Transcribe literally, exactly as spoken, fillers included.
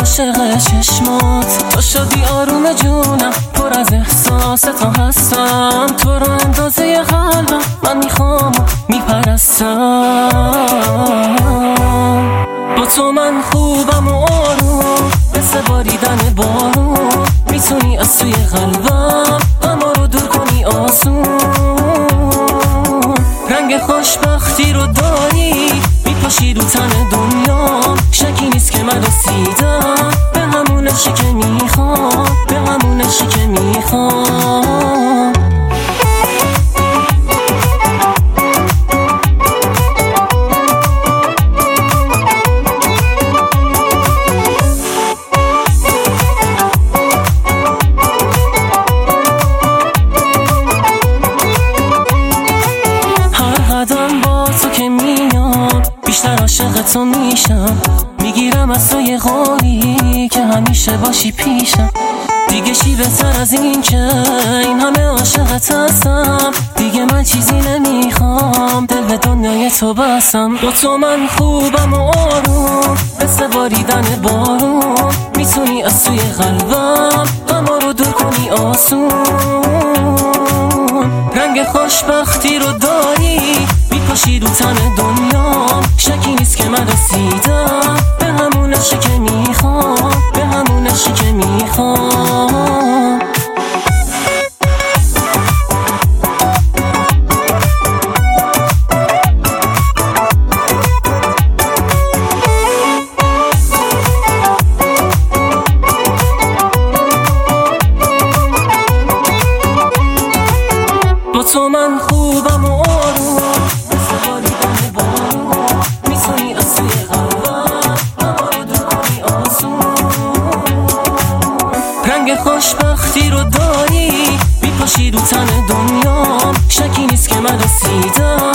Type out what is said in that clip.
عاشق چشمات، تو شدی آروم جونم، پر از احساس تو هستم. تو رو اندازه قلبم من میخوام و میپرستم. با تو من خوبم و آروم، مثل باریدن بارون. میتونی از توی قلبم غما رو دور کنی آسون. رنگ خوشبختی رو داری میپاشی رو تن دنیا. شکی نیست که من رسیدم به همون عشقی که میخوام، به همون عشقی که میخوام. با تو که میام بیشتر عاشق تو میشم. میگیرم از تو یه قولی که همیشه باشی پیشم. دیگه چی بهتر از این که این همه عاشقت هستم. دیگه من چیزی نمیخوام، دل به دنیای تو بستم. با تو من خوبم و آروم، مثل باریدن بارون. میتونی از توی قلبم غما رو دور کنی آسون. رنگ خوشبختی رو داری میپاشی رو تن دنیا. شکی نیست که من رسیدم به همون عشقی که میخوام، به همون عشقی که میخوام. با تو من خوبم و آروم، مثل باریدن بارون. میتونی از توی قلبم غما رو دور کنی آسون. رنگ خوشبختی رو داری میپاشی رو تن دنیا. شکی نیست که من رسیدم